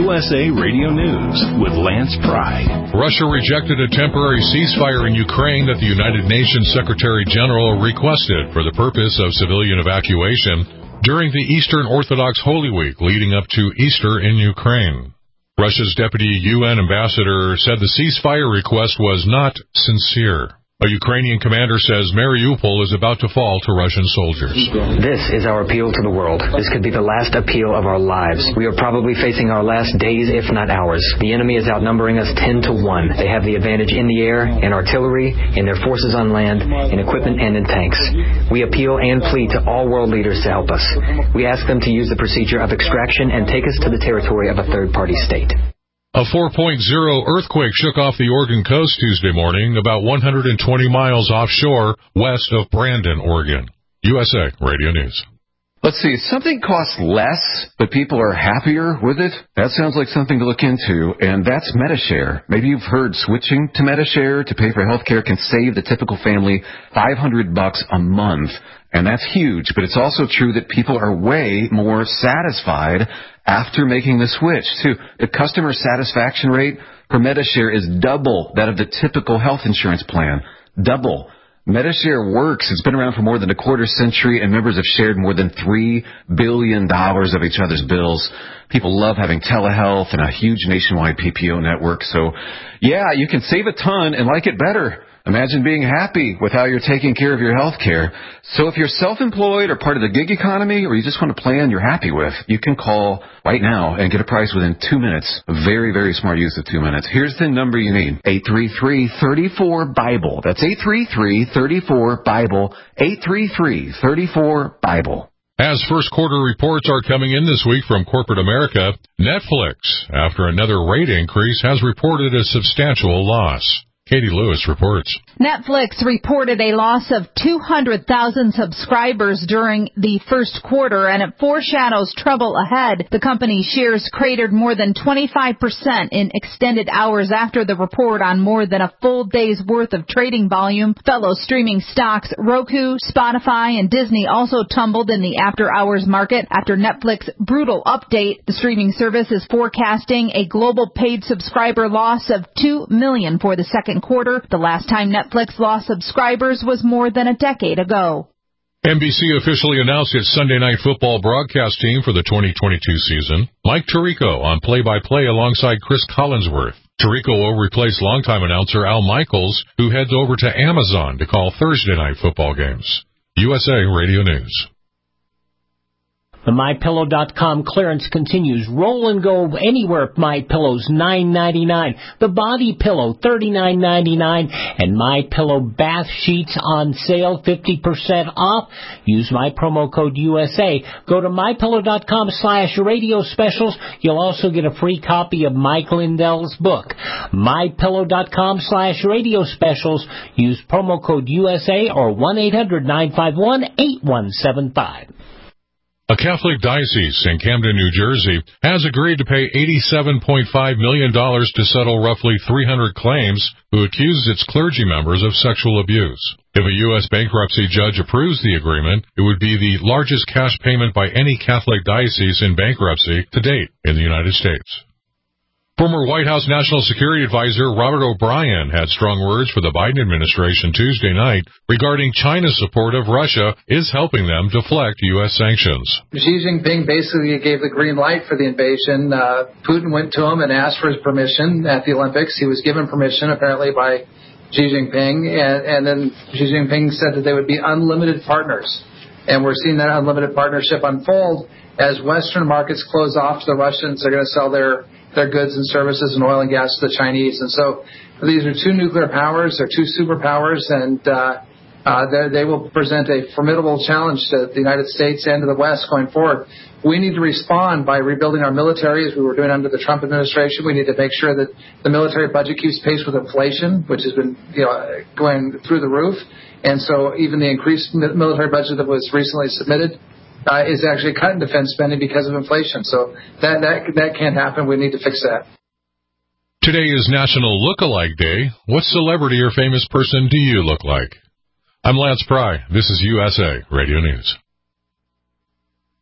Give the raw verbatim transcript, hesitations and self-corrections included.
U S A Radio News with Lance Pry. Russia rejected a temporary ceasefire in Ukraine that the United Nations Secretary General requested for the purpose of civilian evacuation during the Eastern Orthodox Holy Week leading up to Easter in Ukraine. Russia's deputy U N ambassador said the ceasefire request was not sincere. A Ukrainian commander says Mariupol is about to fall to Russian soldiers. This is our appeal to the world. This could be the last appeal of our lives. We are probably facing our last days, if not hours. The enemy is outnumbering us ten to one. They have the advantage in the air, in artillery, in their forces on land, in equipment, and in tanks. We appeal and plead to all world leaders to help us. We ask them to use the procedure of extraction and take us to the territory of a third-party state. A four point oh earthquake shook off the Oregon coast Tuesday morning, about one hundred twenty miles offshore west of Brandon, Oregon. U S A Radio News. Let's see, something costs less, but people are happier with it. That sounds like something to look into, and that's Medi-Share. Maybe you've heard switching to Medi-Share to pay for health care can save the typical family five hundred bucks a month. And that's huge, but it's also true that people are way more satisfied after making the switch, too. The customer satisfaction rate for Medi-Share is double that of the typical health insurance plan. Double. Medi-Share works. It's been around for more than a quarter century, and members have shared more than three billion dollars of each other's bills. People love having telehealth and a huge nationwide P P O network. So, yeah, you can save a ton and like it better. Imagine being happy with how you're taking care of your health care. So if you're self-employed or part of the gig economy, or you just want a plan you're happy with, you can call right now and get a price within two minutes. A very, very smart use of two minutes. Here's the number you need. eight three three, three four, BIBLE. That's eight three three, three four, BIBLE. eight three three, three four, BIBLE. As first quarter reports are coming in this week from corporate America, Netflix, after another rate increase, has reported a substantial loss. Katie Lewis reports. Netflix reported a loss of two hundred thousand subscribers during the first quarter, and it foreshadows trouble ahead. The company's shares cratered more than twenty-five percent in extended hours after the report on more than a full day's worth of trading volume. Fellow streaming stocks Roku, Spotify, and Disney also tumbled in the after-hours market after Netflix's brutal update. The streaming service is forecasting a global paid subscriber loss of two million for the second quarter. The last time Netflix lost subscribers was more than a decade ago. N B C officially announced its Sunday Night Football broadcast team for the twenty twenty-two season. Mike Tirico on play-by-play alongside Chris Collinsworth. Tirico will replace longtime announcer Al Michaels, who heads over to Amazon to call Thursday night football games. U S A Radio News. The My Pillow dot com clearance continues. Roll and go anywhere. MyPillow's nine ninety-nine. The Body Pillow thirty-nine ninety-nine, and MyPillow bath sheets on sale fifty percent off. Use my promo code U S A. Go to My Pillow dot com slash radio specials. You'll also get a free copy of Mike Lindell's book. My Pillow dot com slash radio specials. Use promo code U S A or one eight hundred nine five one eight one seven five. A Catholic diocese in Camden, New Jersey, has agreed to pay eighty-seven point five million dollars to settle roughly three hundred claims who accuse its clergy members of sexual abuse. If a U S bankruptcy judge approves the agreement, it would be the largest cash payment by any Catholic diocese in bankruptcy to date in the United States. Former White House National Security Advisor Robert O'Brien had strong words for the Biden administration Tuesday night regarding China's support of Russia is helping them deflect U S sanctions. Xi Jinping basically gave the green light for the invasion. Uh, Putin went to him and asked for his permission at the Olympics. He was given permission, apparently, by Xi Jinping, and, and then Xi Jinping said that they would be unlimited partners. And we're seeing that unlimited partnership unfold as Western markets close off to the Russians. They're going to sell their their goods and services and oil and gas to the Chinese. And so these are two nuclear powers. They're two superpowers, and uh, uh, they will present a formidable challenge to the United States and to the West going forward. We need to respond by rebuilding our military, as we were doing under the Trump administration. We need to make sure that the military budget keeps pace with inflation, which has been you know, going through the roof. And so even the increased military budget that was recently submitted Uh, is actually cutting defense spending because of inflation. So that, that that can't happen. We need to fix that. Today is National Look-alike Day. What celebrity or famous person do you look like? I'm Lance Pry. This is U S A Radio News.